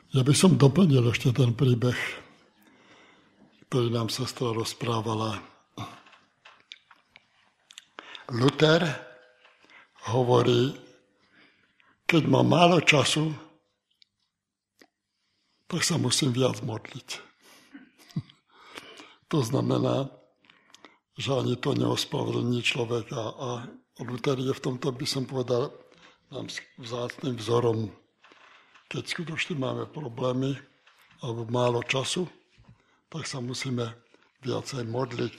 Ja by som doplnil ešte ten príbeh, ktorý nám sestra rozprávala. Luther hovorí, keď mám málo času, tak sa musím viac modliť. To znamená, že ani to neospravedlní človeka. A Luther je v tomto, by som povedal, nám vzácnym vzorom. Keď skutočne máme problémy alebo málo času, tak sa musíme viacej modliť.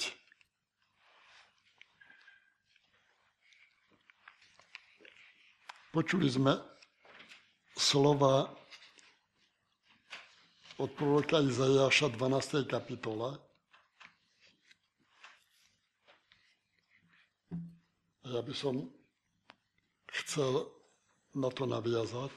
Počuli sme slova od proroka Izaiáša 12. kapitole. Ja by som chcel na to naviazať,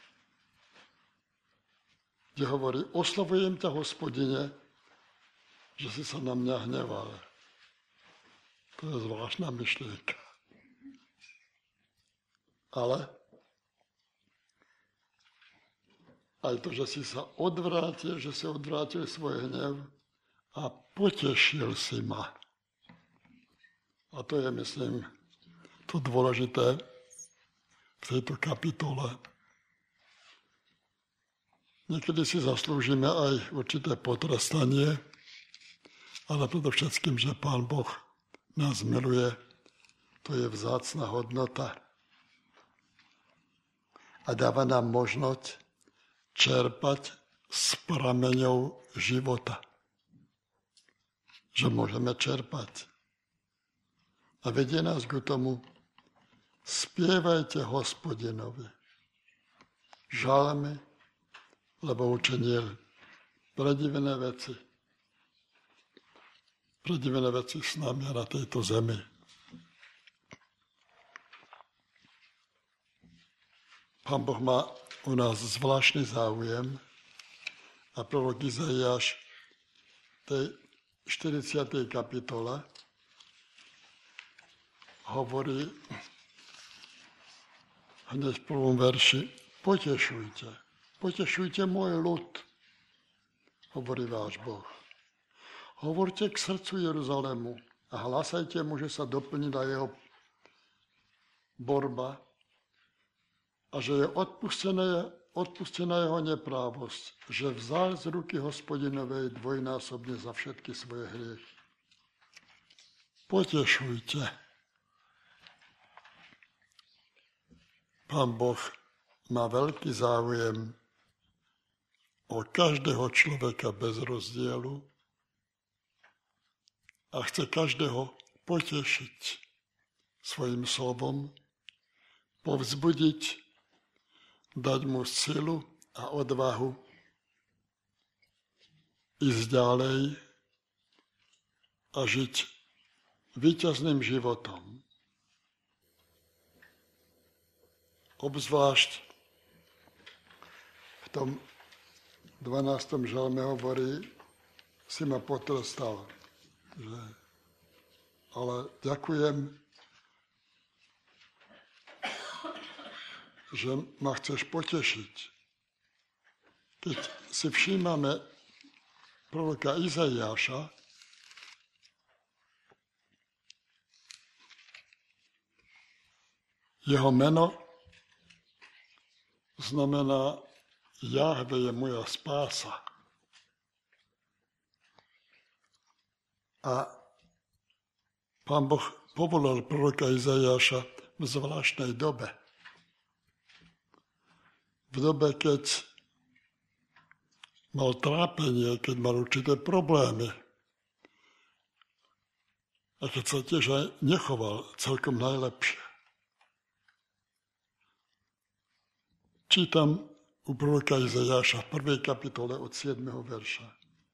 kde hovorí, oslavujem ťa, Hospodine, že si sa na mňa hneval. To je zvláštna myšlienka. Ale aj to, že si sa odvrátil, že si odvrátil svoj hnev a potešil si ma. A to je, myslím, to dôležité v tejto kapitole. Niekedy si zaslúžime aj určité potrestanie, ale predovšetkým, že Pán Boh nás miluje, to je vzácna hodnota. A dáva nám možnosť čerpať z prameňov života. Že môžeme čerpať. A vedie nás k tomu, spievajte Hospodinovi žalmy, lebo učinil predivené veci. Predivené veci s nami na tejto zemi. Pán Boh má u nás zvláštny záujem a prorok Izaiáš v tej 40. kapitole hovorí hneď v prvom verši, potešujte môj ľud, hovorí váš Boh. Hovorte k srdcu Jeruzalému a hlásajte mu, že sa doplní na jeho borba a že je odpustená jeho neprávosť, že vzal z ruky Hospodinovej dvojnásobne za všetky svoje hriechy. Potešujte. Pán Boh má veľký záujem o každého človeka bez rozdielu a chce každého potešiť svojim slovom, povzbudiť, dať mu silu a odvahu ísť ďalej a žiť víťazným životom. Obzvlášť v tom 12. žalme hovorí, si ma potrestal, ale ďakujem, že ma chceš potešiť. Keď si všímame proroka Izaiáša, jeho meno znamená Jahve je moja spása. A Pán Boh povolal proroka Izaiáša v zvláštnej dobe. V dobe, keď mal trápenie, keď mal určité problémy. A keď sa tiež aj nechoval celkom najlepšie. Čítam u proroka Izaiáša v 1. kapitole od 7. verša.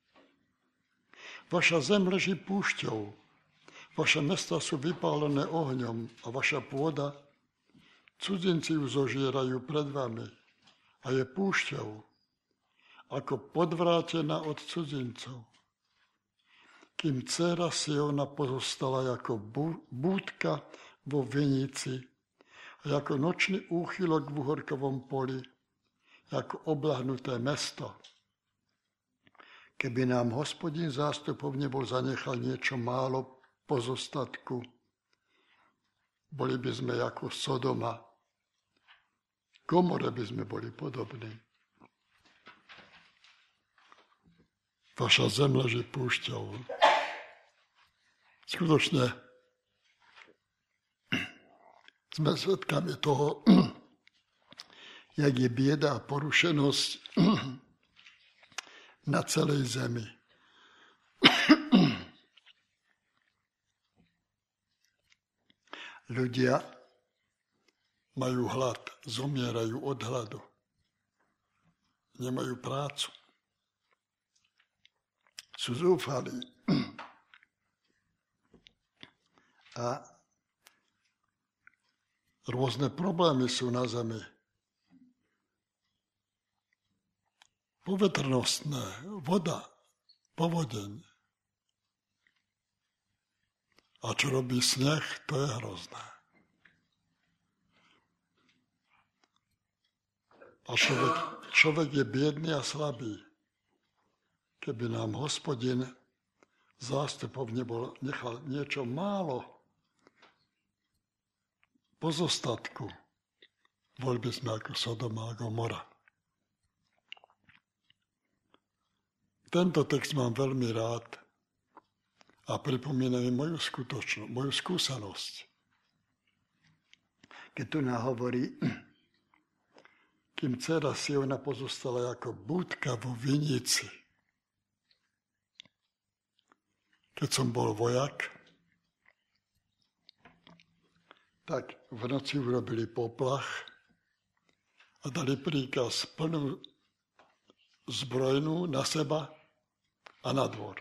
Vaša zem leží púšťou, vaše mesta sú vypálené ohňom a vaša pôda, cudzinci ju zožierajú pred vami a je púšťou, ako podvrátená od cudzincov. Kým dcéra Siona pozostala ako búdka vo vinici a ako nočný úchylok v uhorkovom poli, ako oblahnuté mesto. Keby nám Hospodin zástupov nebol zanechal niečo málo pozostatku, boli by sme ako Sodoma. Gomore by sme boli podobní. Vaša zem leží púšťou. Skutočne sme svedkami toho, jak je bieda a porušenosť na celej zemi. Ľudia majú hlad, zomierajú od hladu. Nemajú prácu. Sú zúfalí. A rôzne problémy sú na zemi. Poveternostné, voda, povodeň. A čo robí sneh, to je hrozné. A človek je biedný a slabý. Keby nám Hospodin zástupov nechal niečo málo pozostatku, boli by sme ako Sodoma a Gomora. Tento text mám veľmi rád a pripomína mi moju skúsenosť. Keď tu nám hovorí, kým dcera Siona pozostala ako búdka vo vinici. Keď som bol vojak, tak v noci urobili poplach a dali príkaz plnú zbrojnú na seba a na dvor.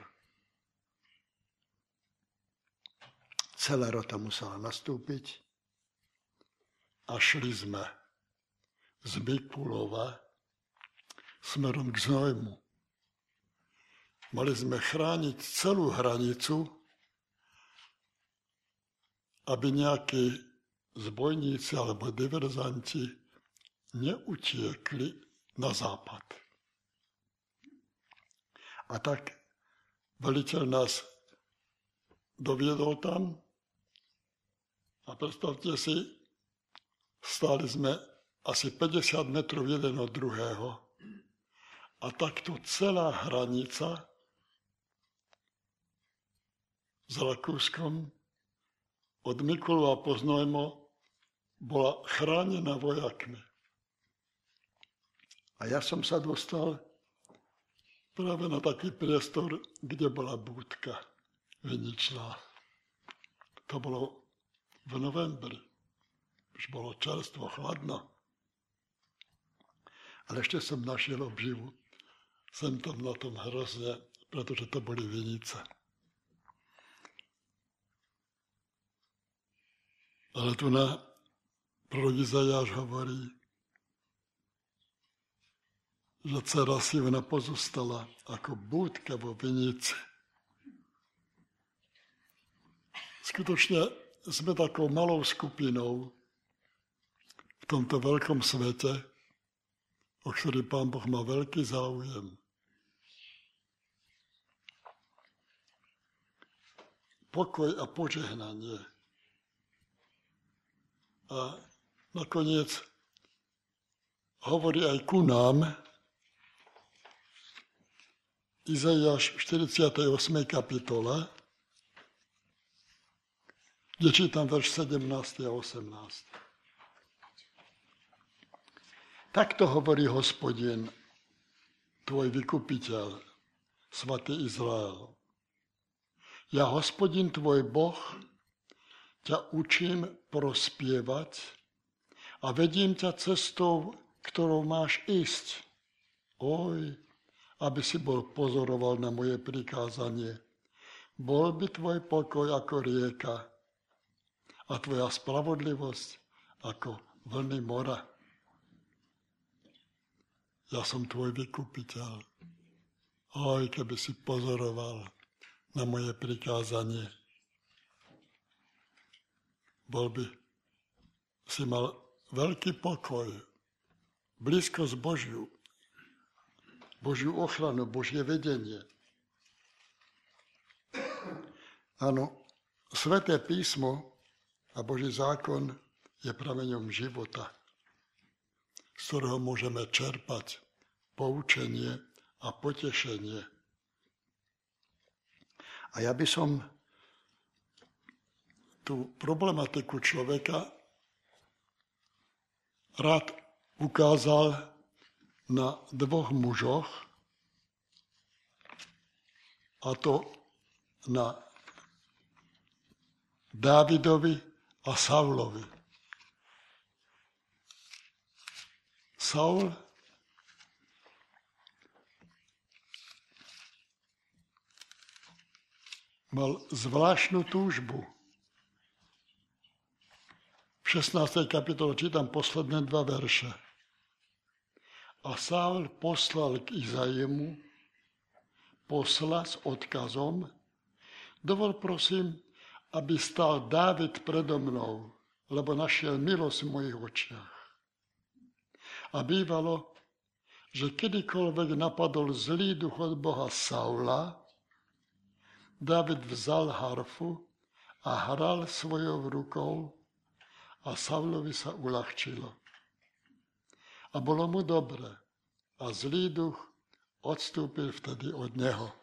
Celá rota musela nastúpiť a šli sme z Mikulova smerom k Znojmu. Mali sme chrániť celú hranicu, aby nejakí zbojníci alebo diverzanti neutiekli na západ. A tak veliteľ nás doviedol tam a predstavte si, stáli sme asi 50 metrov jeden od druhého a takto celá hranica s Rakúskom od Mikulova po Znojmo bola chránená vojakmi. A ja som sa dostal práve na taký priestor, kde bola búdka viničná. To bolo v novembri. Už bolo čerstvo, chladno. Ale ešte som našiel obživu. Sem tam na tom hrozne, pretože to boli vinice. Ale tu na prorok Izajáš hovorí, že dcera Siona pozostala ako búdka vo vinici. Skutočne sme takou malou skupinou v tomto veľkom svete, o ktorý Pán Boh má veľký záujem. Pokoj a požehnanie. A nakoniec hovorí aj ku nám Izaiáš v 48. kapitole, kde čítam verš 17 a 18. Takto hovorí Hospodin, tvoj vykupiteľ, svätý Izrael. Ja, Hospodin, tvoj Boh, ťa učím prospievať a vedím ťa cestou, ktorou máš ísť. Oj, aby si bol pozoroval na moje prikázanie. Bol by tvoj pokoj ako rieka a tvoja spravodlivosť ako vlny mora. Ja som tvoj vykupiteľ. Oj, keby si pozoroval na moje prikázanie. Bol by si mal veľký pokoj, blízkosť Božiu ochranu, Božie vedenie. Áno, Sväté písmo a Boží zákon je prameňom života, z ktorého môžeme čerpať poučenie a potešenie. A ja by som tú problematiku človeka rád ukázal na dvoch mužoch, a to na Dávidovi a Saulovi. Saul mal zvláštnu túžbu. V 16. kapitole čítam posledné 2 verše. A Saul poslal k Izaimu posla s odkazom: dovol prosím, aby stál Dávid predo mnou, lebo našiel milosť v mojich očiach. A bývalo, že kedykoľvek napadol zlý duch od Boha Saula, Dávid vzal harfu a hral svojou rukou a Saulovi sa uľahčilo. A bolo mu dobre a zlý duch odstúpil vtedy od neho.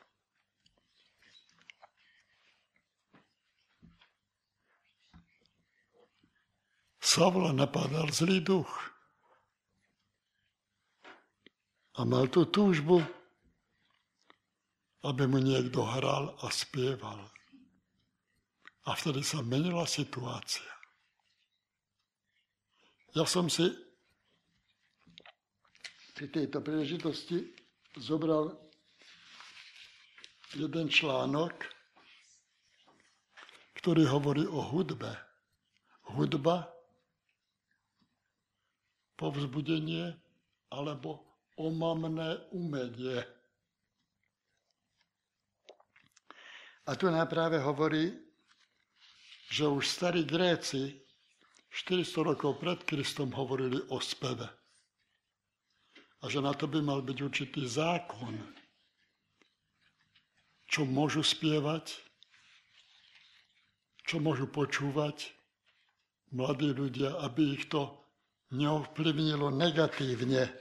Saula napadal zlý duch a mal tú túžbu, aby mu niekto hral a spieval. A vtedy sa menila situácia. Ja som si pri tejto príležitosti zobral jeden článok, ktorý hovorí o hudbe. Hudba, povzbudenie alebo omamné umenie. A tu nám práve hovorí, že už starí Gréci 400 rokov pred Kristom hovorili o speve. A že na to by mal byť určitý zákon, čo môžu spievať, čo môžu počúvať mladí ľudia, aby ich to neovplyvnilo negatívne.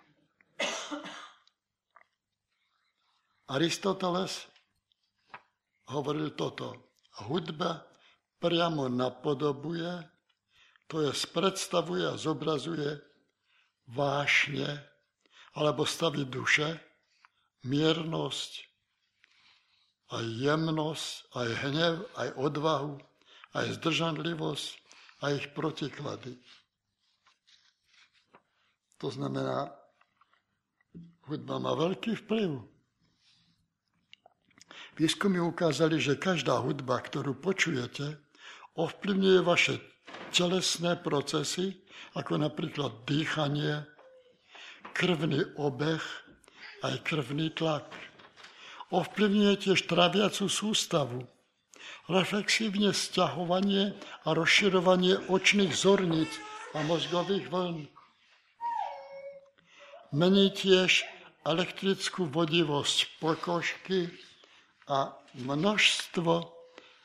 Aristoteles hovoril toto: hudba priamo napodobuje, to je predstavuje a zobrazuje vášne alebo stavy duše, miernosť, aj jemnosť, aj hnev, aj odvahu, aj zdržanlivosť a ich protiklady. To znamená, hudba má veľký vplyv. Výskumy ukázali, že každá hudba, ktorú počujete, ovplyvňuje vaše telesné procesy, ako napríklad dýchanie, krvný obeh, aj krvný tlak. Ovplyvňuje tiež traviacu sústavu, reflexívne sťahovanie a rozširovanie očných zorníc a mozgových vln. Mení tiež elektrickú vodivosť pokožky a množstvo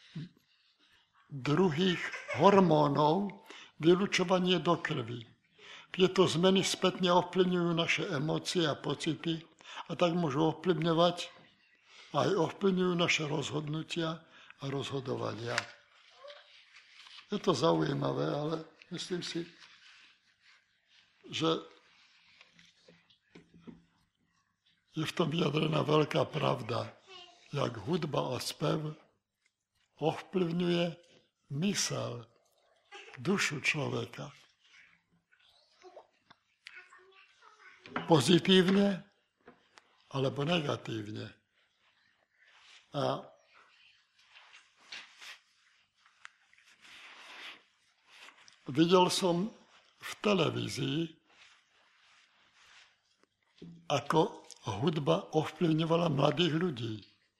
druhých hormónov, vylučovanie do krvi. Tieto zmeny spätne ovplyvňujú naše emócie a pocity a tak môžu ovplyvňovať aj ovplyvňujú naše rozhodnutia a rozhodovania. Je to zaujímavé, ale myslím si, že je v tom vyjadrená veľká pravda, jak hudba a spev ovplyvňuje mysel, dušu človeka. Pozitívne alebo negatívne. A videl som v televízii, ako hudba ovplyvňovala mladých ľudí.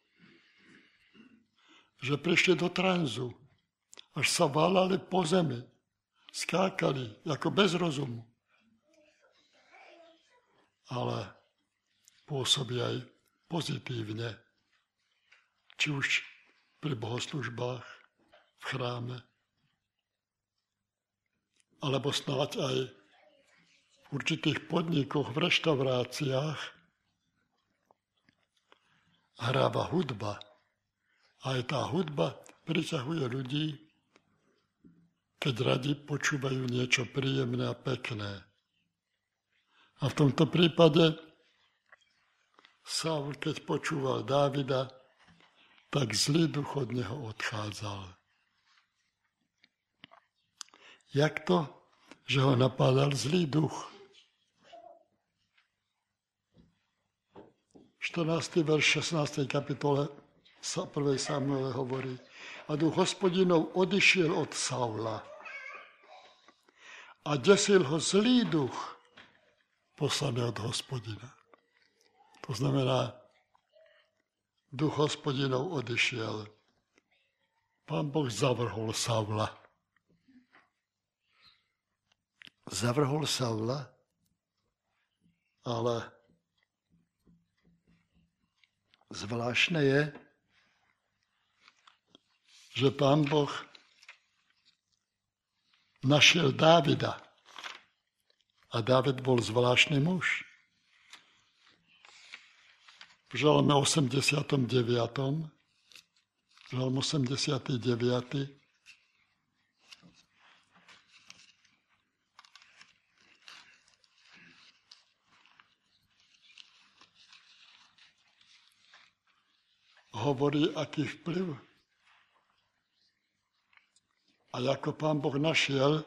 Že prišli do tranzu, až sa válali po zemi, skákali ako bez rozumu. ale pôsobí aj pozitívne, či už pri bohoslužbách v chráme, alebo snáď aj v určitých podnikoch, v reštauráciách hráva hudba. Aj tá hudba priťahuje ľudí, keď radi počúvajú niečo príjemné a pekné. A v tomto prípade Saul, keď počúval Dávida, tak zlý duch od neho odchádzal. Jak to, že ho napádal zlý duch? 14. verš 16. kapitole 1. Samuele hovorí: a duch Hospodinov odišiel od Saula a desil ho zlý duch poslaný od Hospodina. To znamená, duch Hospodinov odišiel. Pán Boh zavrhol Saula. Zavrhol Saula, ale zvláštne je, že Pán Boh našiel Dávida. A Dávid bol zvláštny muž. V Žalme 89. Žalm 89. Hovorí, aký vplyv a ako Pán Boh našiel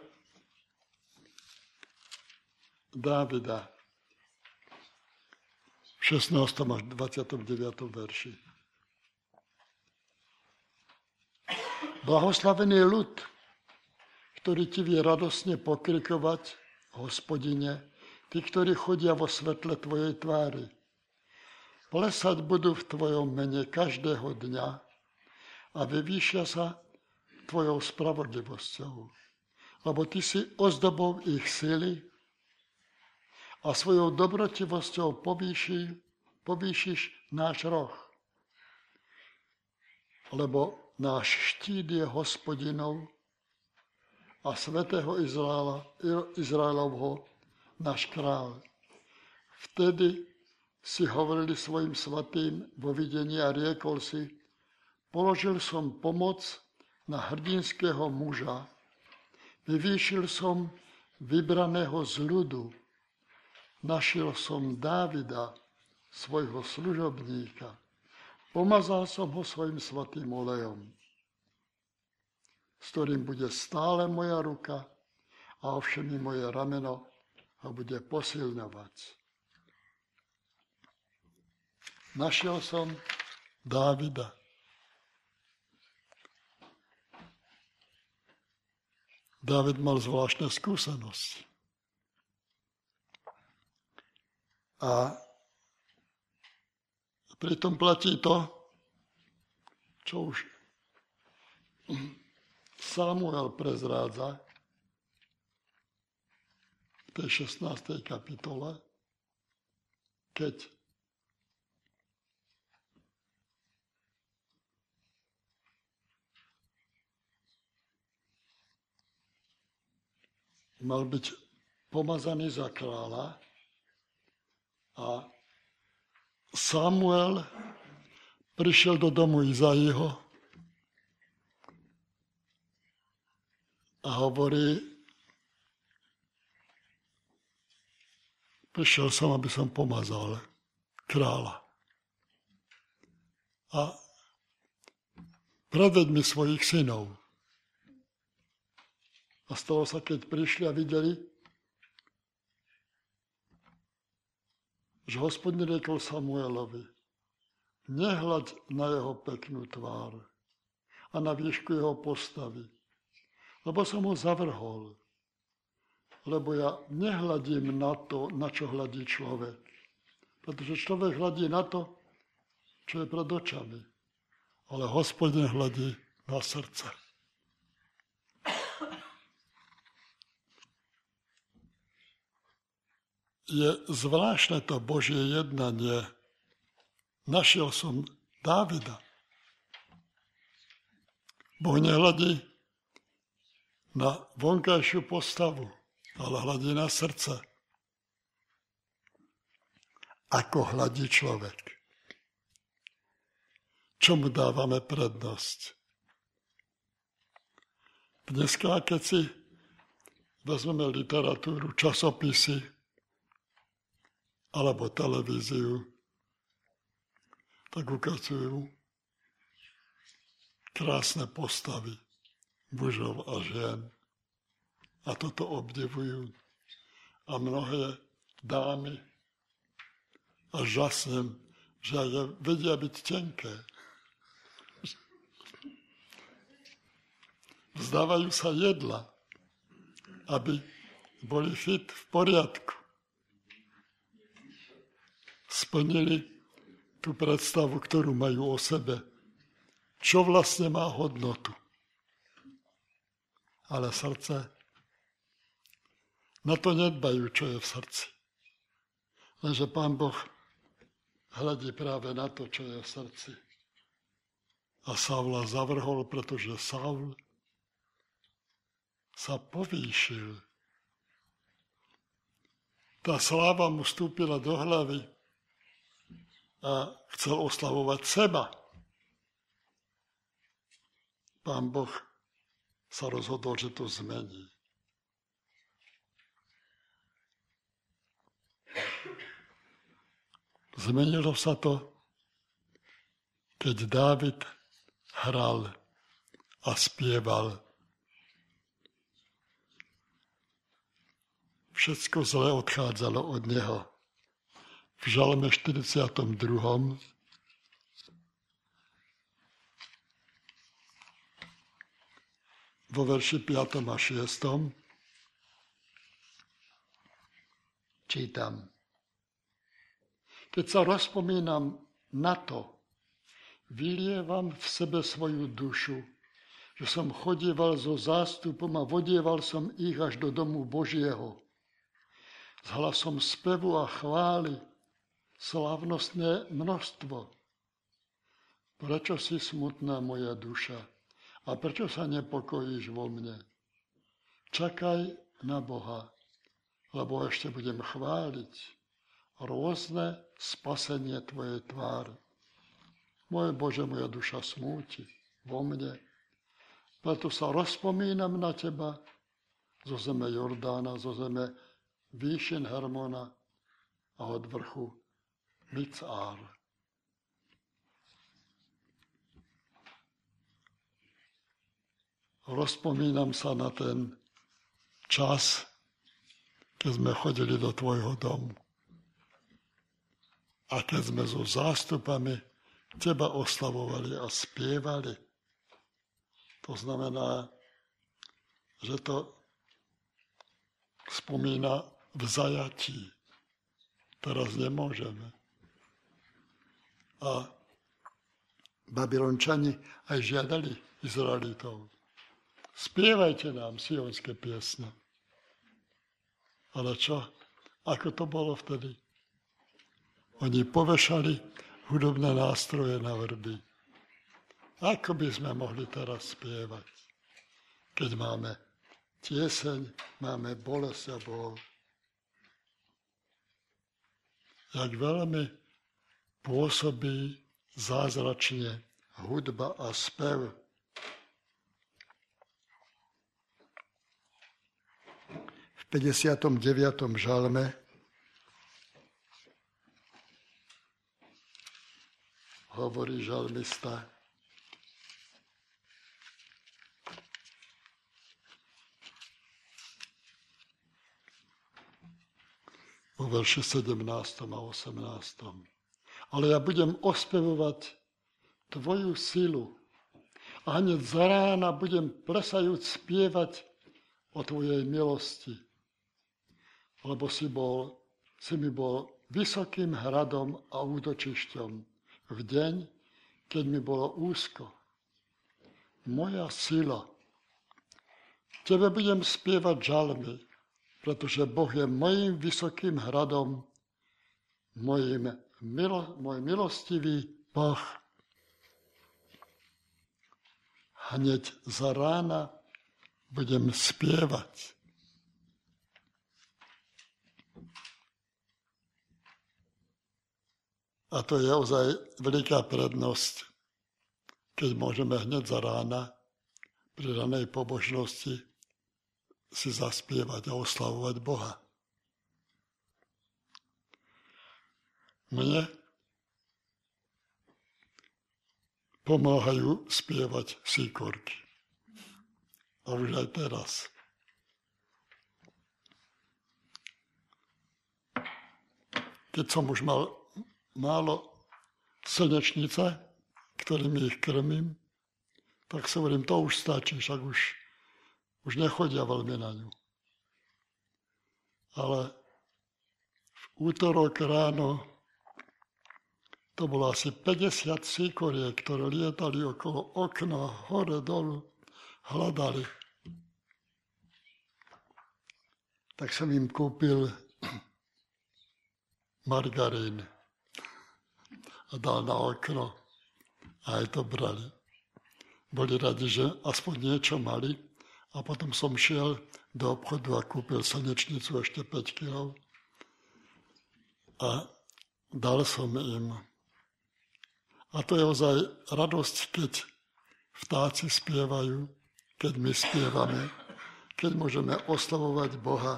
Dávida v 16. až 29. verši. Blahoslavený ľud, ktorý ti vie radosne pokrikovať, Hospodine, tí, ktorí chodia vo svetle tvojej tvári. Plesať budú v tvojom mene každého dňa a vyvýšia sa tvojou spravodlivosťou, lebo ty si ozdobou ich sily a svojou dobrotivosťou povýšiš náš roh. Lebo náš štít je Hospodinov a svätého Izraelovho náš kráľ. Vtedy si hovorili svojim svatým vo videní a riekol si: položil som pomoc na hrdinského muža, vyvýšil som vybraného z ľudu, našiel som Dávida, svojho služobníka, pomazal som ho svojim svatým olejom, s ktorým bude stále moja ruka a ovšem moje rameno ho bude posilňovať. Našiel som Dávida. Dávid mal zvláštne skúsenosti. A pritom platí to, čo už Samuel prezrádza v tej 16. kapitole, keď mal byť pomazaný za kráľa a Samuel prišiel do domu Izaiho a hovorí: prišiel som, aby som pomazal kráľa. A predveď mi svojich synov. A stalo sa, keď prišli a videli, že Hospodin riekol Samuelovi: nehľaď na jeho peknú tvár a na výšku jeho postavy, lebo som ho zavrhol. Lebo ja nehľadím na to, na čo hľadí človek. Pretože človek hľadí na to, čo je pred očami. Ale Hospodin hľadí na srdce. je zvláštne to Božie jednanie. Našiel som Dávida. Boh nehľadí na vonkajšiu postavu, ale hľadí na srdce. Ako hľadí človek. Čomu dávame prednosť? Dneska, keď si vezmeme literatúru, časopisy alebo televíziu, tak ukazujú krásne postavy mužov a žien. A toto obdivujú. A mnohé dámy a žasnem, že aj vedia byť tenké. Vzdávajú sa jedla, aby boli fit, v poriadku. Splnili tú predstavu, ktorú majú o sebe. Čo vlastne má hodnotu. Ale srdce, na to nedbajú, čo je v srdci. Lenže Pán Boh hľadí práve na to, čo je v srdci. A Saula zavrhol, pretože Saul sa povýšil. Tá sláva mu vstúpila do hlavy a chcel oslavovať seba. Pán Boh sa rozhodol, že to zmení. Zmenilo sa to, keď Dávid hral a spieval. Všetko zlé odchádzalo od neho. V žalme 42. vo verši 5. a 6. čítam. Keď sa rozpomínam na to, vylievam v sebe svoju dušu, že som chodieval so zástupom a vodieval som ich až do domu Božieho. S hlasom spevu a chvály, slávnostné množstvo. Prečo si smutná moja duša? A prečo sa nepokojíš vo mne? Čakaj na Boha, lebo ešte budem chváliť rôzne spasenie tvojej tváre. Moje Bože, moja duša smúti vo mne. Preto sa rozpomínam na teba zo zeme Jordána, zo zeme výšin Hermona a od vrchu Micár. Rozpomínam sa na ten čas, keď sme chodili do tvojho domu. A keď sme so zástupami teba oslavovali a spievali. To znamená, že to spomína v zajatí. Teraz nemôžeme. A Babylončani aj žiadali Izraelitov. Spievajte nám sionské piesne. Ale čo? Ako to bolo vtedy? Oni povešali hudobné nástroje na vrby. Ako by sme mohli teraz spievať, keď máme tieseň, máme bolesť a bol. Jak veľmi pôsobí zázračne hudba a spev. V 59. žalme hovorí žalmista: vo verši 17. a 18. Ale ja budem ospevovať tvoju silu a hneď za rána budem plesajúc spievať o tvojej milosti, lebo si mi bol vysokým hradom a útočišťom v deň, keď mi bolo úzko. Moja sila. Tebe budem spievať žalmy, pretože Boh je mojím vysokým hradom, môj milostivý Boh. Hneď za rána budem spievať. A to je ozaj veľká prednosť, keď môžeme hneď za rána pri ranej pobožnosti si zaspievať a oslavovať Boha. Mne pomáhajú spievať síkorky. A už aj teraz. Keď som už mal málo slnečnice, ktorými ich krmím, tak si hovorím, to už stačí, však už nechodia veľmi na ňu. Ale v útorok ráno to bolo asi 50 síkoriek, ktoré lietali okolo okna, hore, dolu, hľadali. Tak som im kúpil margarín a dal na okno a aj to brali. Boli radi, že aspoň niečo mali a potom som šiel do obchodu a kúpil slnečnicu ešte 5 kg a dal som im. A to je ozaj radosť, keď vtáci spievajú, keď my spievame, keď môžeme oslavovať Boha.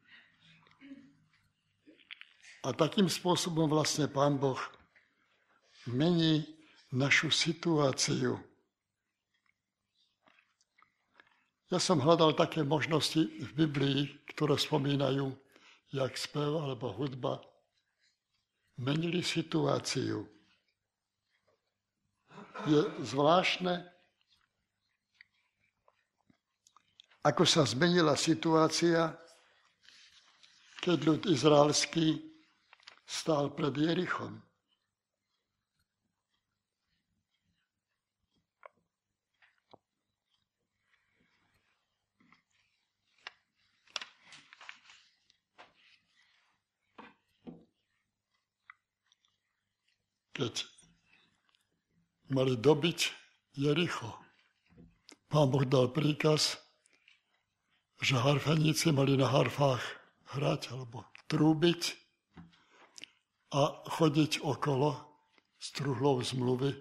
A takým spôsobom vlastne Pán Boh mení našu situáciu. Ja som hľadal také možnosti v Biblii, ktoré spomínajú, jak spev alebo hudba menili situáciu. Je zvláštne, ako sa zmenila situácia, keď ľud izraelský stál pred Jerichom. Keď mali dobiť Jericho, Pán Boh dal príkaz, že harfeníci mali na harfách hrať alebo trúbiť a chodiť okolo s truhlou zmluvy.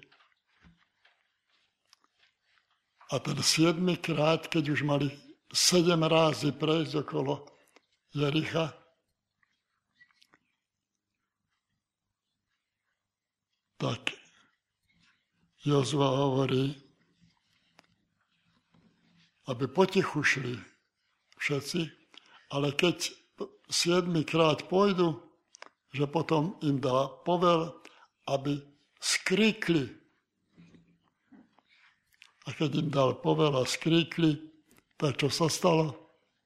A ten 7. krát, keď už mali 7 rázy prejsť okolo Jericha, tak Jozua hovorí, aby potichu šli všetci, ale keď 7. krát pôjdu, že potom im dá povel, aby skríkli. A keď im dal povel a skríkli, tak čo sa stalo?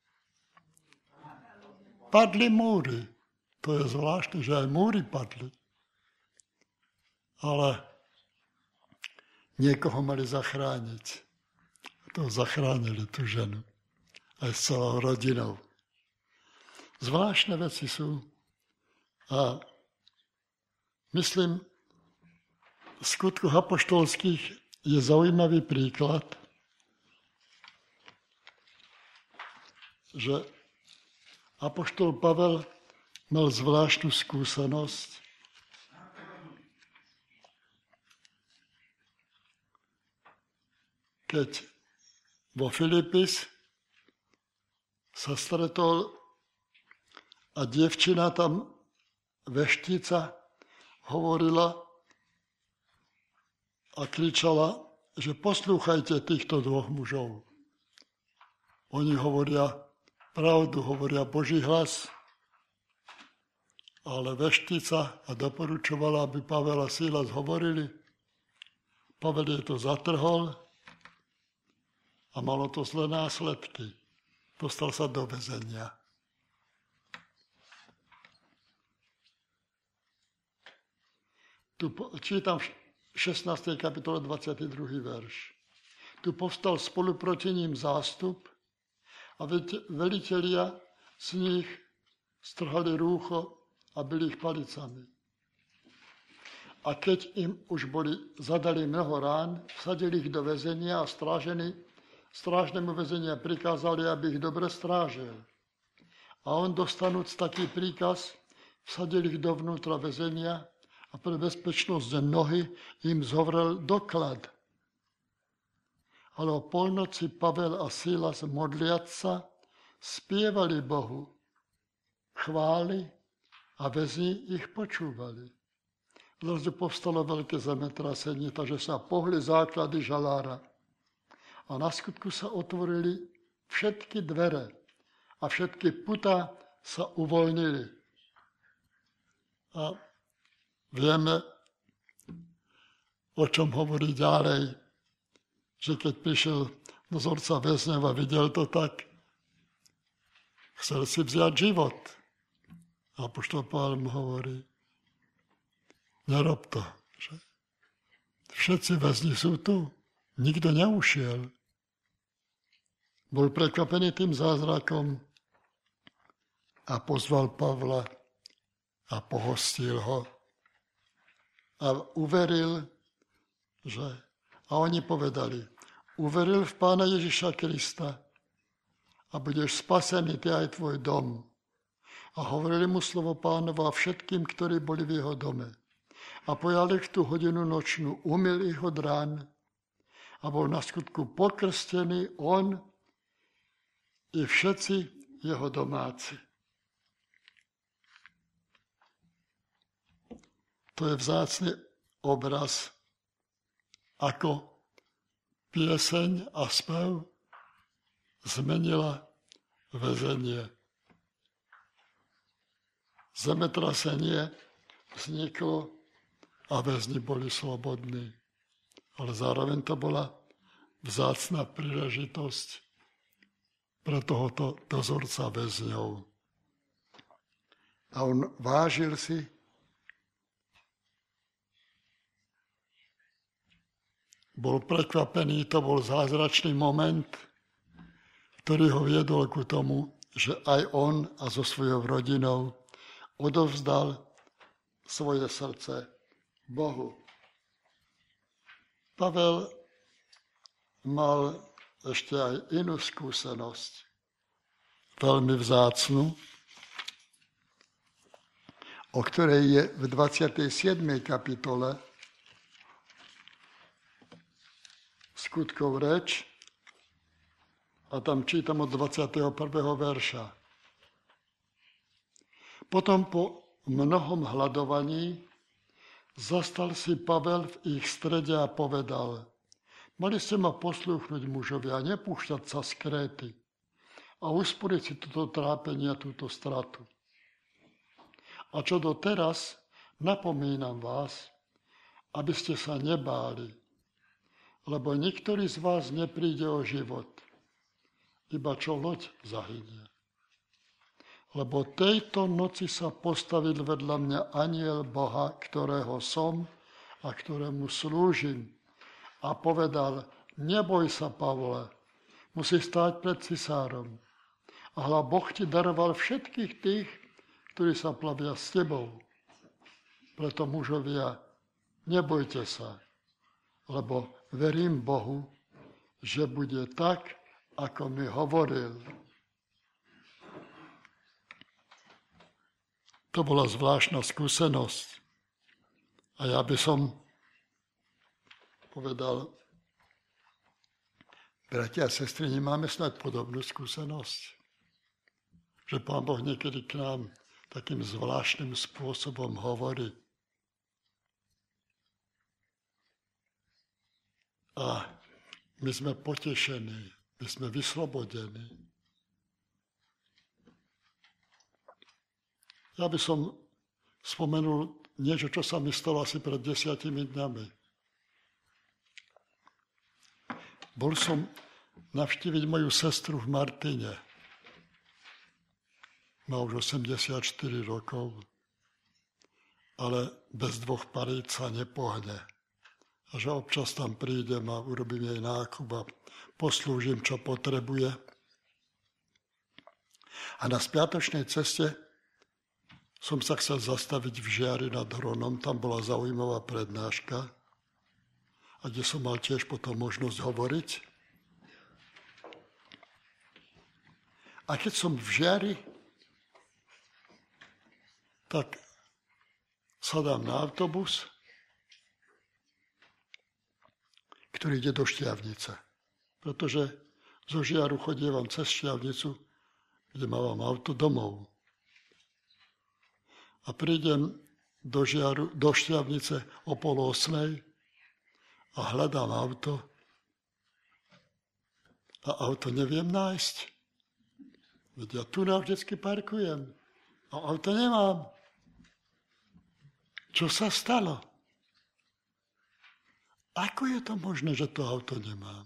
Padli múry. To je zvláštne, že aj múry padli. Ale niekoho mali zachrániť. To zachránili tú ženu. Aj s celou rodinou. Zvláštne veci sú. A myslím, v skutkoch apoštolských je zaujímavý príklad, že apoštol Pavel mal zvláštnu skúsenosť. Keď vo Filipis sa stretol a dievčina tam, veštica, hovorila a kričala, že poslúchajte týchto dvoch mužov. Oni hovoria pravdu, hovoria Boží hlas, ale veštica a doporučovala, aby Pavel a Silas hovorili. Pavel je to zatrhol a malo to zlé následky. Dostal sa do väzenia. Tu čítam v 16. kapitole 22. verš. Tu povstal spolu proti ním zástup a velitelia z nich strhali rúcho a byli ich palicami. A keď im už zadali mnoho rán, vsadili ich do väzenia a strážnemu väzenia prikázali, aby ich dobre strážil. A on, dostanúc taký príkaz, vsadil ich dovnútra väzenia a pre bezpečnosť nohy im zhovrel doklad. Ale o polnoci Pavel a Silas, modliac sa, spievali Bohu chvály a väzni ich počúvali. Zrazu povstalo veľké zemetrasenie, takže sa pohli základy žalára. A na skutku sa otvorili všetky dvere a všetky putá sa uvoľnili. A vieme, o čom hovorí ďalej, že keď prišiel dozorca väzňov a videl to tak, chcel si vziať život. A apoštol Pavol mu hovorí, nerob to. Že? Všetci väzni sú tu. Nikto neušiel. Bol prekvapený tým zázrakom a pozval Pavla a pohostil ho. A uveril, že... A oni povedali, uveril v Pána Ježiša Krista a budeš spasený ty aj tvoj dom. A hovorili mu slovo Pánova všetkým, ktorí boli v jeho dome. A pojal ich tú hodinu nočnú, umyl ich od rán a bol na skutku pokrstený on i všetci jeho domáci. To je vzácny obraz, ako pieseň a spev zmenila väzenie. Zemetrasenie vzniklo a väzni boli slobodní. Ale zároveň to bola vzácna príležitosť pre tohoto dozorca väzňov. A on vážil si bol prekvapený, to bol zázračný moment, ktorý ho viedol ku tomu, že aj on a so svojou rodinou odovzdal svoje srdce Bohu. Pavel mal ešte aj inú skúsenosť, veľmi vzácnu, o ktorej je v 27. kapitole Skutkov reč a tam čítam od 21. verša. Potom po mnohom hľadovaní zastal si Pavel v ich strede a povedal, mali ste ma poslúchnuť mužovia, nepúšťať sa z Kréty a usporiť si toto trápenie a túto stratu. A čo doteraz, napomínam vás, aby ste sa nebáli, lebo niktorý z vás nepríde o život, iba čo loď zahynie. Lebo tejto noci sa postavil vedľa mňa anjel Boha, ktorého som a ktorému slúžim. A povedal, neboj sa, Pavle, musíš stáť pred cisárom. A hľa Boh ti daroval všetkých tých, ktorí sa plavia s tebou. Preto mužovia, nebojte sa, lebo verím Bohu, že bude tak, ako mi hovoril. To bola zvláštna skúsenosť. A ja by som povedal, bratia a sestry, nemáme snad podobnú skúsenosť. Že Pán Boh niekedy k nám takým zvláštnym spôsobom hovorí. A my sme potešení, my sme vyslobodení. Ja by som spomenul niečo, čo sa mi stalo asi pred 10 dňami. Bol som navštíviť moju sestru v Martine. Má už 84 rokov, ale bez 2 paríc sa nepohne. A že občas tam prídem a urobím jej nákup a poslúžim, čo potrebuje. A na spiatočnej ceste som sa chcel zastaviť v Žiari nad Hronom, tam bola zaujímavá prednáška, a kde som mal tiež potom možnosť hovoriť. A keď som v Žiari, tak sadám na autobus, ktorý ide do Štiavnice. Pretože zo Žiaru chodievam cez Štiavnicu, kde mám auto domov. A prídem do Štiavnice o 7:30 a hľadám auto a auto neviem nájsť. Veď ja tu navždycky parkujem a auto nemám. Čo sa stalo? Ako je to možné, že to auto nemám?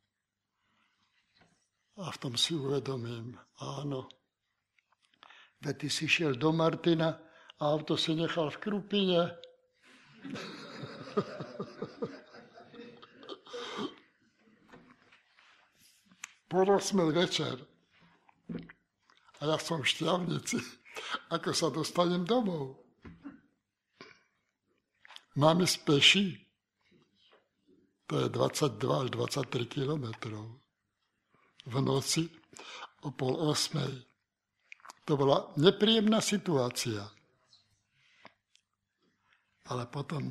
A v tom si uvedomím, áno, veď ty si šiel do Martina a auto si nechal v Krupine. Po 8 večer. A ja som v Štiavnici. Ako sa dostanem domov? Mám ísť peši. To je 22 až 23 kilometrov. V noci o 7:30. To bola nepríjemná situácia. Ale potom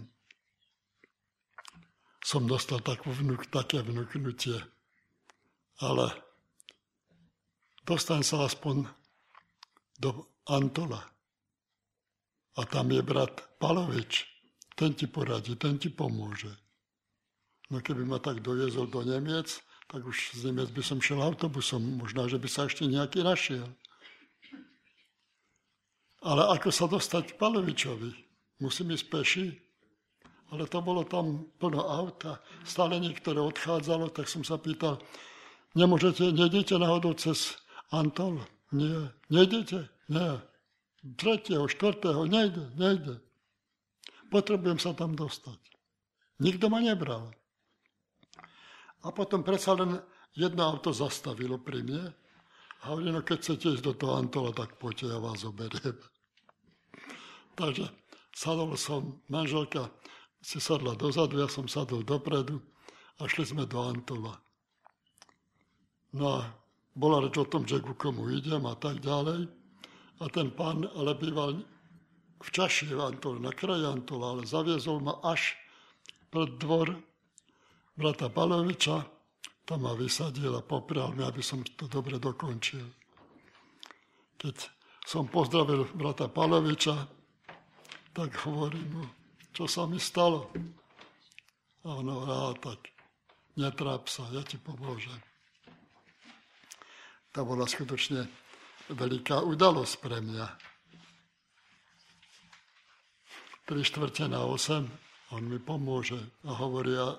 som dostal také vnúknutie. Ale dostaň sa aspoň do Antola. A tam je brat Palovič. Ten ti poradí, ten ti pomôže. No keby ma tak doviezol do Nemiec, tak už z Nemiec by som šiel autobusom. Možná, že by sa ešte nejaký našiel. Ale ako sa dostať k Palovičovi? Musím ísť peši? Ale to bolo tam plno auta. Stále niektoré odchádzalo, tak som sa pýtal, nejdete náhodou cez Antol? Nie. Nejdete? Nie. 3., 4. nejde. Potrebujem sa tam dostať. Nikto ma nebral. A potom predsa len jedno auto zastavilo pri mne. A hovorím, no keď chcete ísť do toho Antola, tak poďte, ja vás oberiem. Takže sadol som, manželka si sadla dozadu, ja som sadol dopredu a šli sme do Antola. No a bola reč o tom, že ku komu idem a tak ďalej. A ten pán ale býval v Čaši v Antole, na kraji Antola, ale zaviezol ma až pred dvor brata Paloviča, tam ma vysadil a poprial mi, aby som to dobre dokončil. Keď som pozdravil brata Paloviča, tak hovorím mu, čo sa mi stalo. A on hovoril, tak netráp sa, ja ti pomôžem. To bola skutočne veľká udalosť pre mňa. 7:45 on mi pomôže a hovoria,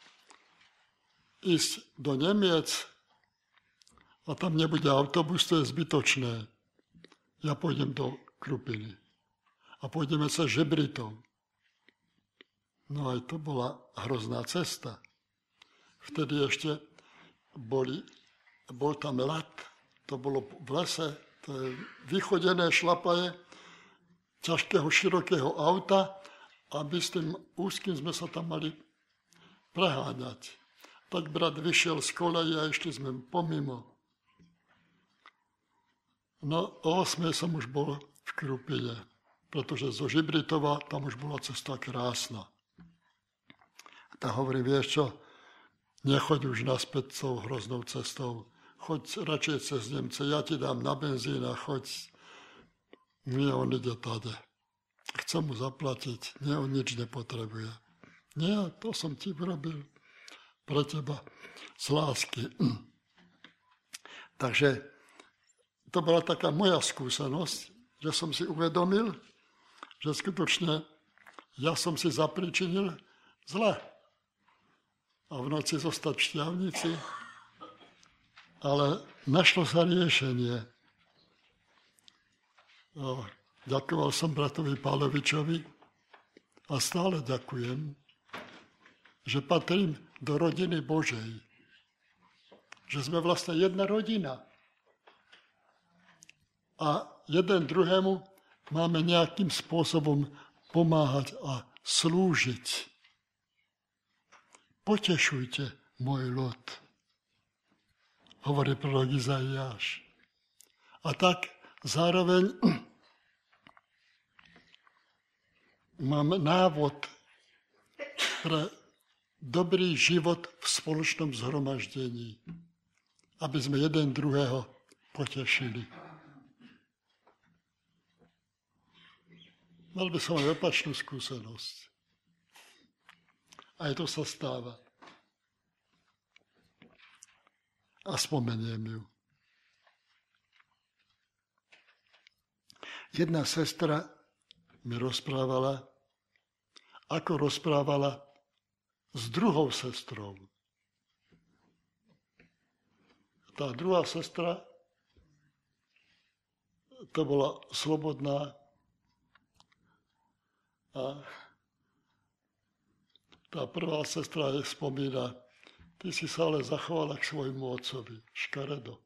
ísť do Nemiec a tam nebude autobus, to je zbytočné. Ja pôjdem do Krupiny a pôjdeme sa Žebritov. No aj to bola hrozná cesta. Vtedy ešte bol tam ľad, to bolo v lese, to je vychodené šlapaje ťažkého, širokého auta, aby s tým úzkým sme sa tam mali preháňať. Tak brat vyšiel z koleje a išli sme pomimo. No o 8 som už bol v Krupine, pretože zo Žibritova tam už bola cesta krásna. A tak hovorím, vieš čo, nechoď už naspäť tou hroznou cestou, choď radšej cez Nemce, ja ti dám na benzín a choď. Nie, on ide tady. Chcem mu zaplatiť, nie, on nič nepotrebuje. Nie, to som ti urobil pre teba z lásky. Takže to bola taká moja skúsenosť, že som si uvedomil, že skutočne ja som si zapričinil zle. A v noci zostať v Štiavnici, ale našlo sa riešenie. Ďakoval som bratovi Pálovičovi a stále ďakujem, že patrím do rodiny Božej. Že sme vlastne jedna rodina. a jeden druhému máme nejakým spôsobom pomáhať a slúžiť. Potešujte môj ľud, hovorí prorok Izaiáš. A tak zároveň mám návod pre dobrý život v spoločnom zhromaždení, aby sme jeden druhého potešili. Mal by som aj opačnú skúsenosť. Aj to sa stáva. A spomeniem ju. Jedna sestra mi rozprávala, ako rozprávala s druhou sestrou. Tá druhá sestra, to bola slobodná a tá prvá sestra jej spomína, ty si sa ale zachovala k svojmu otcovi, škaredo.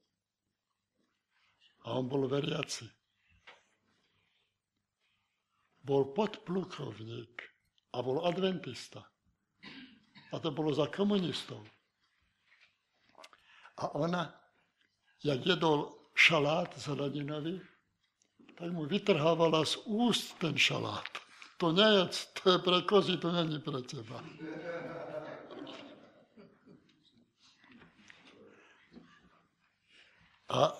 A on bol veriaci. Bol podplukovník a bol adventista. A to bolo za komunistov. A ona, jak jedol šalát zeleninový, tak mu vytrhávala z úst ten šalát. To nejedz, to je pre kozy, to není pre teba. A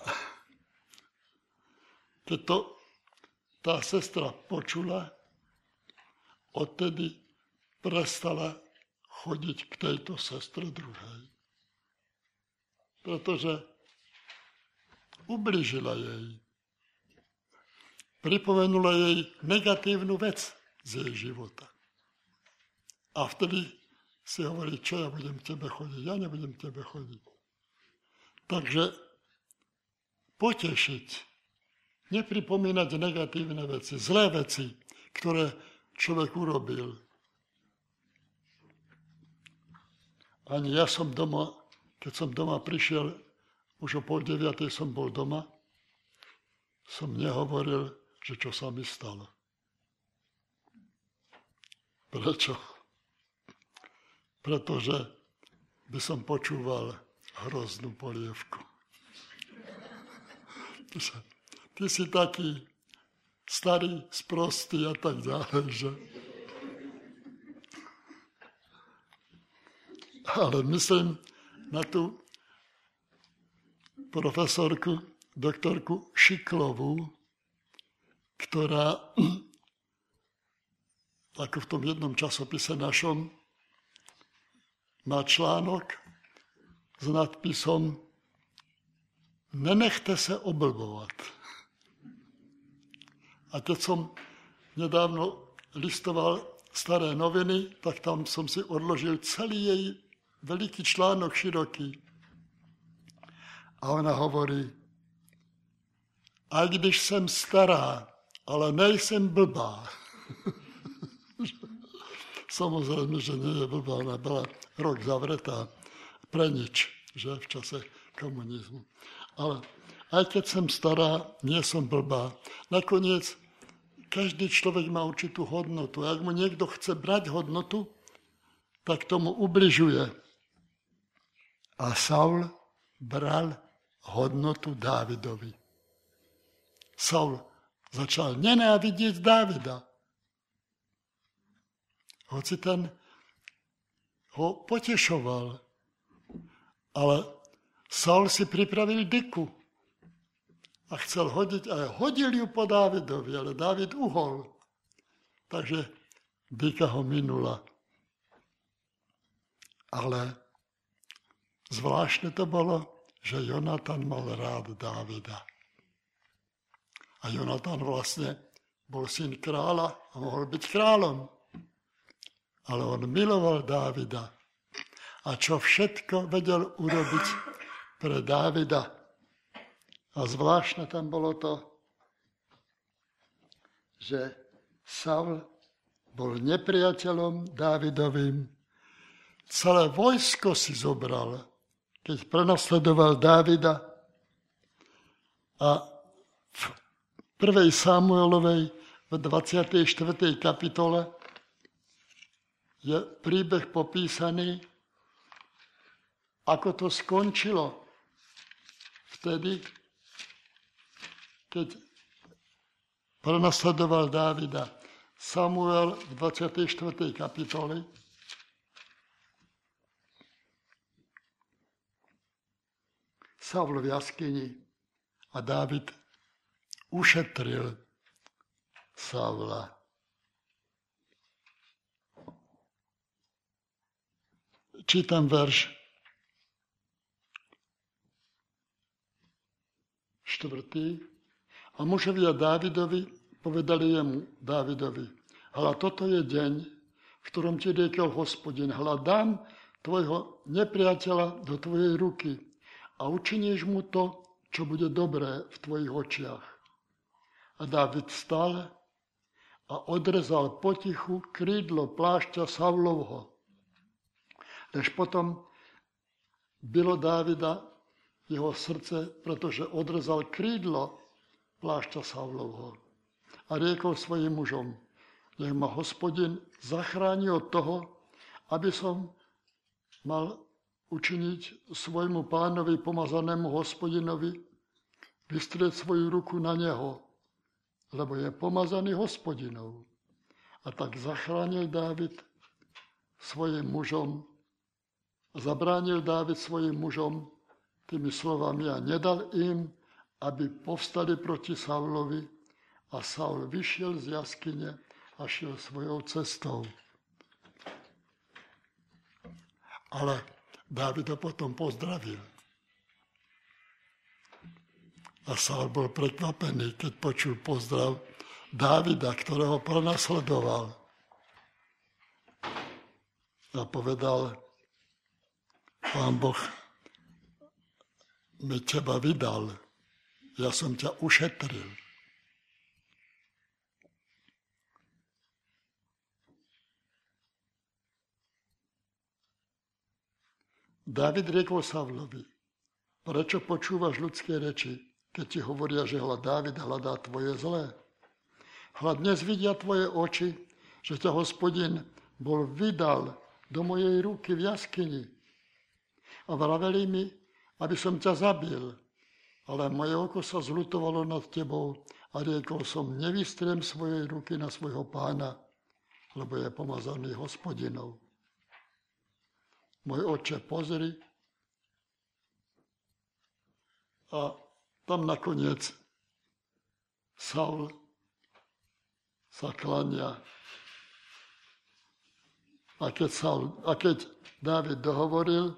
keď to tá sestra počula, odtedy prestala chodiť k tejto sestre druhej. Pretože ublížila jej. Pripomenula jej negatívnu vec z jej života. A vtedy si hovorí, čo ja budem k tebe chodiť, ja nebudem k tebe chodiť. Takže potešiť, nepripomínať negatívne veci, zlé veci, ktoré človek urobil. Ani ja som doma, keď som doma prišiel, už o 8:30 som bol doma, som nehovoril, že čo sa mi stalo. Prečo? Pretože by som počúval hroznú polievku. Ty si taký starý, sprostý a tak ďalej, že? Ale myslím na tú profesorku, doktorku Šiklovú, ktorá, ako v tom jednom časopise našom, má článok s nadpisom Nenechte sa oblbovať. A keď som nedávno listoval staré noviny, tak tam som si odložil celý jej veľký článok, široký. A ona hovorí, aj když jsem stará, ale nejsem blbá. Samozrejme, že nie je blbá, ona bola rok zavretá pre nič, že v čase komunizmu. Ale aj keď som stará, nie som blbá. Nakoniec, každý človek má určitú hodnotu. Ak mu niekto chce brať hodnotu, tak tomu ubližuje. A Saul bral hodnotu Dávidovi. Saul začal nenávidieť Dávida. Hoci ten ho potešoval, ale Saul si pripravil dyku a chcel hodiť, a hodil ju po Dávidovi, ale Dávid uhol. Takže dyka ho minula. Ale zvláštne to bolo, že Jonatan mal rád Dávida. A Jonatan vlastne bol syn kráľa a mohol byť kráľom. Ale on miloval Dávida. A čo všetko vedel urobiť pre Dávida. A zvláštne tam bolo to, že Saul bol nepriateľom Dávidovým. Celé vojsko si zobral, keď prenasledoval Dávida. A v v 1. Samuelovej v 24. kapitole je príbeh popísaný, ako to skončilo vtedy, keď prenasledoval Dávida. Samuel v 24. kapitole Saul v jaskyni a Dávid ušetril Saula. Čítam verš 4. A mužovia Dávidovi povedali Dávidovi, hľa, toto je deň, v ktorom ti riekol Hospodin, hľa, dám tvojho nepriateľa do tvojej ruky a učiníš mu to, čo bude dobré v tvojich očiach. A Dávid vstal a odrezal potichu krídlo plášťa Saulovho. Lež potom bylo Dávida jeho srdce, pretože odrezal krídlo plášťa Saulovho. A riekol svojim mužom, nech ma Hospodin zachráni od toho, aby som mal učiniť svojmu pánovi pomazanému Hospodinovi, vystrieť svoju ruku na neho, lebo je pomazaný Hospodinov. A tak zachránil Dávid svojim mužom, zabránil Dávid svojim mužom tými slovami a nedal im, aby povstali proti Saulovi, a Saul vyšiel z jaskyne a šiel svojou cestou. Ale Dávid ho potom pozdravil. A Saul bol prekvapený, keď počul pozdrav Dávida, ktorého prenasledoval. A povedal, Pán Boh mi teba vydal, ja som ťa ušetril. Dávid riekol Saulovi, prečo počúvaš ľudské reči, keď ti hovoria, že Dávid hľadá tvoje zlé? Hľa, dnes vidia tvoje oči, že ťa Hospodin bol vydal do mojej ruky v jaskyni. A vraveli mi, aby som ťa zabil, ale moje oko sa zľutovalo nad tebou a riekol som, nevystriem svojej ruky na svojho pána, lebo je pomazaný Hospodinov. Môj oče, pozri. A tam nakoniec Saul sa klania. A keď Dávid dohovoril,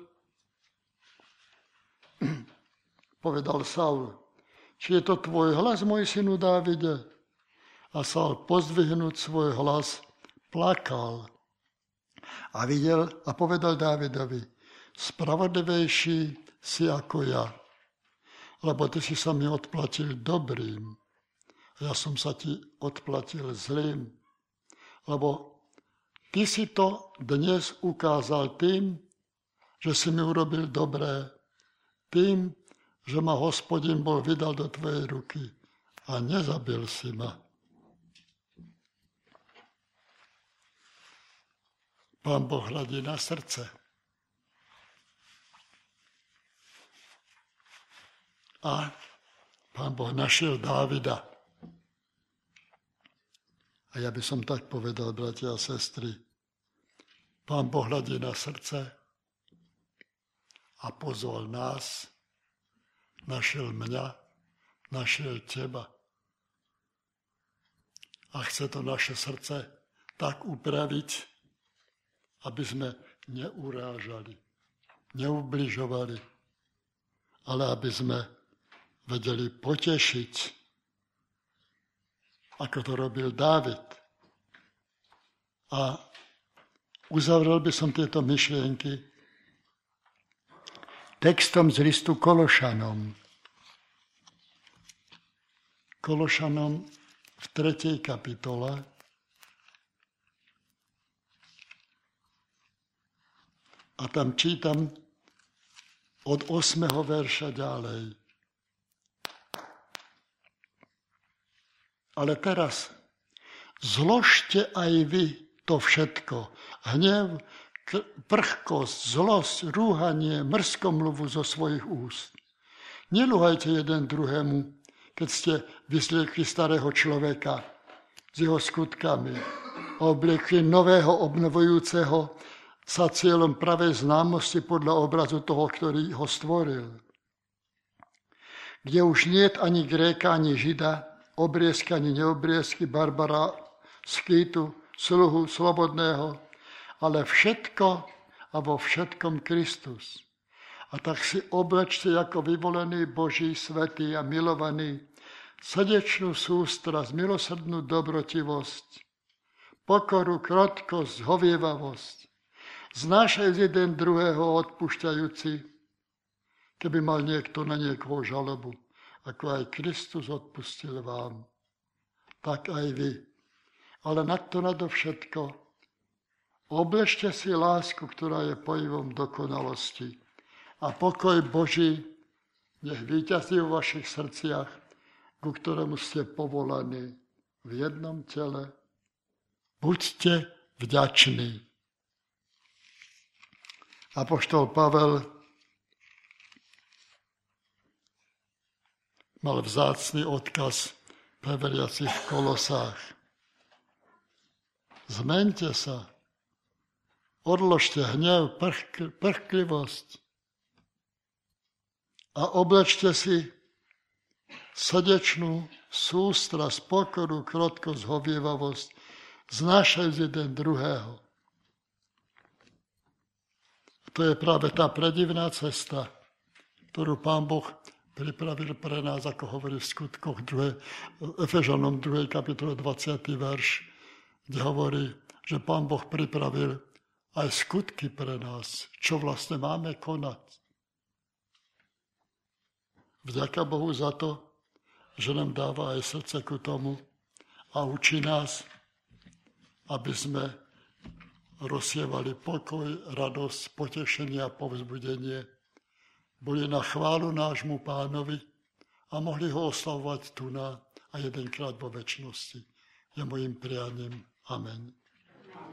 povedal Saul, či je to tvoj hlas, môj synu Dávide? A Saul, pozdvihnúť svoj hlas, plakal. A videl a povedal Dávidovi, spravodlivejší si ako ja, lebo ty si sa mi odplatil dobrým. Ja som sa ti odplatil zlým, lebo ty si to dnes ukázal tým, že si mi urobil dobré, tým, že ma Hospodin bol vydal do tvojej ruky a nezabil si ma. Pán Boh hľadí na srdce. A Pán Boh našiel Dávida. A ja by som tak povedal, bratia a sestry, Pán Boh hľadí na srdce a pozval nás, našiel mňa, našiel teba. A chce to naše srdce tak upraviť, aby sme neurážali, neubližovali, ale aby sme vedeli potešiť, ako to robil Dávid. A uzavrel by som tieto myšlienky textom z listu Kološanom. Kološanom v 3. kapitole. A tam čítam od 8. verša ďalej. Ale teraz zložte aj vy to všetko. Hnev, prchkosť, zlosť, rúhanie, mrzkomluvu zo svojich úst. Nelúhajte jeden druhému, keď ste vyzliekli starého človeka s jeho skutkami a obliekli nového obnovujúceho sa cieľom pravej známosti podľa obrazu toho, ktorý ho stvoril. Kde už niet ani Gréka, ani Žida, obriezky ani neobriezky, Barbara, skýtu, sluhu, slobodného, ale všetko a vo všetkom Kristus. A tak si oblečte ako vyvolený Boží, svätý a milovaný srdečnú sústrasť, milosrdnú dobrotivosť, pokoru, krotkosť, zhovievavosť, znášajúc jeden druhého odpúšťajúci, keby mal niekto na niekoho žalobu, ako aj Kristus odpustil vám, tak aj vy. Ale nadovšetko oblečte si lásku, ktorá je pojivom dokonalosti. A pokoj Boží nech víťazí vo vašich srdciach, ku ktorému ste povolaní v jednom tele. Buďte vďační. Apoštol Pavel mal vzácny odkaz pre veriacich v Kolosách. Zmeňte sa, odložte hnev, prchklivosť a oblečte si srdečnú sústrasť, pokoru, krotkosť, zhovievavosť, znášajúc jeden druhého. To je práve tá predivná cesta, ktorú Pán Boh pripravil pre nás, ako hovorí v skutkoch Efežanom 2. kapitole 20. verš, kde hovorí, že Pán Boh pripravil aj skutky pre nás, čo vlastne máme konať. Vďaka Bohu za to, že nám dáva aj srdce ku tomu a učí nás, aby sme rozsievali pokoj, radosť, potešenie a povzbudenie, boli na chválu nášmu Pánovi a mohli ho oslavovať tu a jedenkrát vo večnosti. Je mojím prianím. Amen.